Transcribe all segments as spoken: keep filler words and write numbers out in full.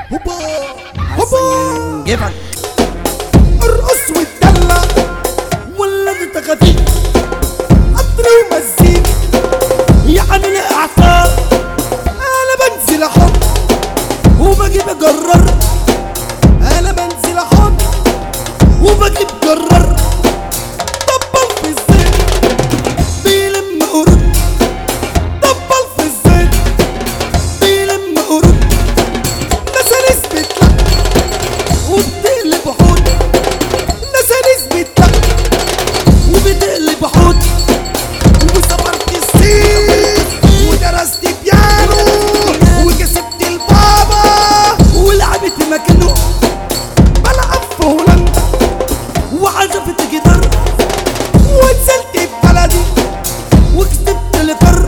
هوبا هوبا جيبك ارقص واتدلع ولا انت خفيف قطر ومزيك يعني الاعصاب انا بنزل احط وبجيب اجرر انا بنزل احط وبجيب جرر طبل في الزيت بيلم قرد طبل في الزيت بيلم قرد نسانيس بتلق وبتقلب حوت نسانيس بتلق وبتقلب حوت وصبرت السيف ودرست بيانو وكسبت البابا ولعبت مكانه بلعب في هولندا وعزفت جدار ونزلت ببلدي وكسبت القر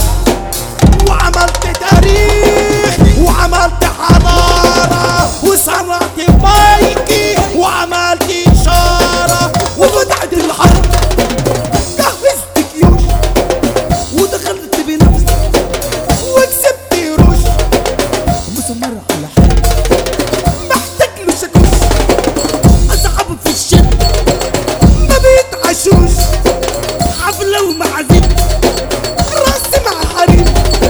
وعملت تاريخ وعملت حضارة وصنعت مايكي وعملت إشارة وفتحت الحرب جهزت جيوش ودخلت بنفسي وكسبت قروش مسمر على حالي محتاج له شاكوش أصحاب في الشد ما بيتعشوش حفلة ومعازيم راسي مع حريم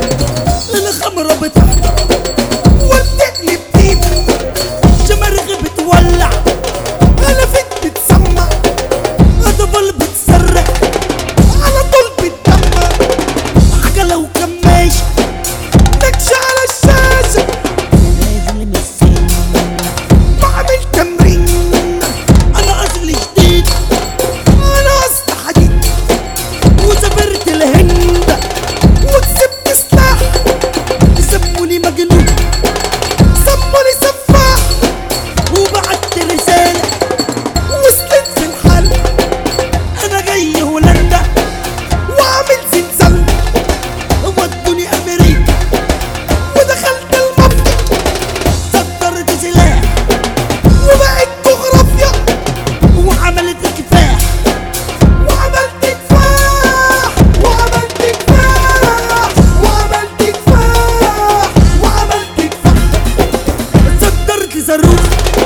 الخمرة بتحضر وبتقلب ديب شمارغ بتولع هلفت بتسمع أطفال بتسرح على طول بتدمع عجلة وكماش نكشة على الشاشة نازل من السن بعمل تمرين أنا أصلي جديد أنا أصل حديد وسافرت الهند وكسبت سلاح سموني مجنون سموني سفاح وبعت رسالة وصلت في الحل أنا جاي هولندا وعامل زلزال ودوني أمريكا ودخلت المنطقة صدرت سلاح وبقت جغرافيا وعملت كفاح وعملت كفاح وعملت كفاح وعملت كفاح وعملت كفاح صدرت صاروخ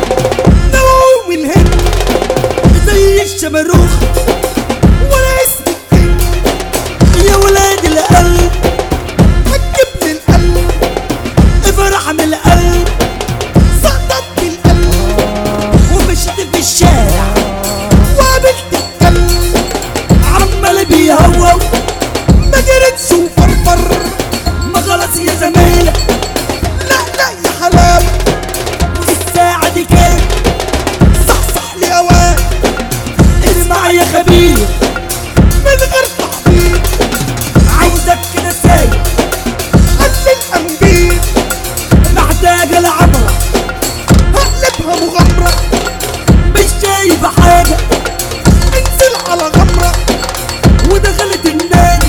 نووي من الهند زي الشماروخ ولا اسم الدين يا ولاد القلب هتجيب لي القلب افرح من القلب سقطت بالقلب ومشيت في الشارع وقابلت الكلب عمال بيهوهو ما جريتش وفرفر ما خلاص يا زميلة لا لا يا حلاوة الساعة دي كام صحصح لي اوان اسمع يا خبير من غير تحضير عاوزك كده سايق قد الأنبير محتاجة لعبرة هقلبها مغامرة مش شايفة حاجة انزل على غمرة ودخلت النادي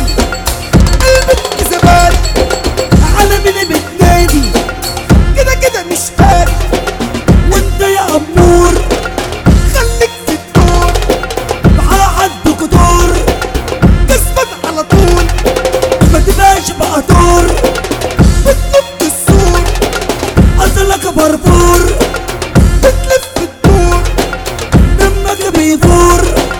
قلبت زبالي على مين بتنادي كده كده مش فارق وانت يا أمور خليك في الدور على حد قدور تثبت على طول ما تبقاش بقطور بتنط السور اصلك بربور بتلف الدور دمك بيفور